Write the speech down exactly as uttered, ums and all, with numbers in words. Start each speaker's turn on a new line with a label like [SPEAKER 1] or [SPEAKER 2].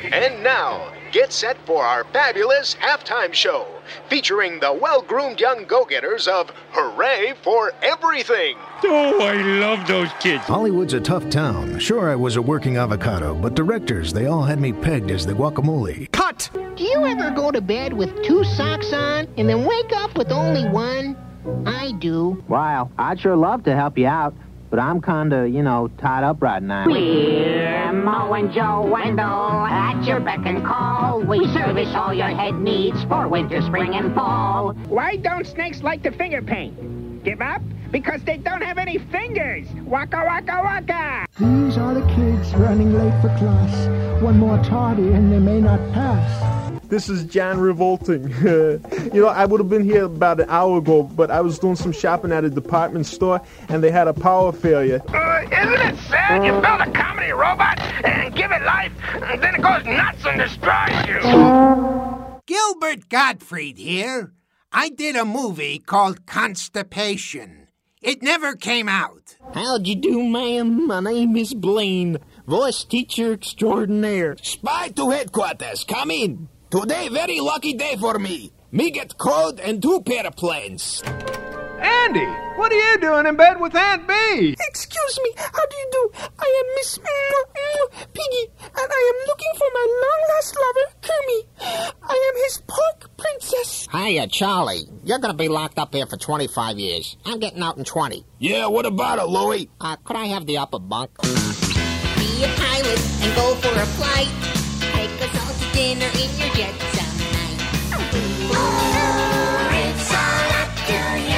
[SPEAKER 1] And now, get set for our fabulous halftime show, featuring the well-groomed young go-getters of Hooray for Everything.
[SPEAKER 2] Oh, I love those kids.
[SPEAKER 3] Hollywood's a tough town. Sure, I was a working avocado, but directors, they all had me pegged as the guacamole.
[SPEAKER 4] Cut!
[SPEAKER 5] Do you ever go to bed with two socks on and then wake up with only one? I do.
[SPEAKER 6] Wow, I'd sure love to help you out, but I'm kinda, you know, tied up right now.
[SPEAKER 7] We're Mo and Joe Wendell at your beck and call. We service all your head needs for winter, spring, and fall.
[SPEAKER 4] Why don't snakes like to finger paint? Give up? Because they don't have any fingers. Waka, waka, waka.
[SPEAKER 8] These are the kids running late for class. One more tardy and they may not pass.
[SPEAKER 9] This is John Revolting. You know, I would have been here about an hour ago, but I was doing some shopping at a department store, and they had a power failure.
[SPEAKER 4] Uh, isn't it sad you build a comedy robot and give it life, and then it goes nuts and destroys you?
[SPEAKER 10] Gilbert Gottfried here. I did a movie called Constipation. It never came out.
[SPEAKER 5] How'd you do, ma'am? My name is Blaine, voice teacher extraordinaire.
[SPEAKER 11] Spy to headquarters, come in. Today, very lucky day for me. Me get code and two pair of planes.
[SPEAKER 12] Andy, what are you doing in bed with Aunt Bee?
[SPEAKER 13] Excuse me, how do you do? I am Miss Piggy, and I am looking for my long-lost lover, Kermie. I am his pork princess.
[SPEAKER 5] Hiya, Charlie. You're gonna be locked up here for twenty-five years. I'm getting out in twenty.
[SPEAKER 11] Yeah, what about it, Louie?
[SPEAKER 5] Uh, could I have the upper bunk?
[SPEAKER 14] Be a pilot and go for a flight. Take us all to dinner in your jet some night. Ooh, it's all up to you.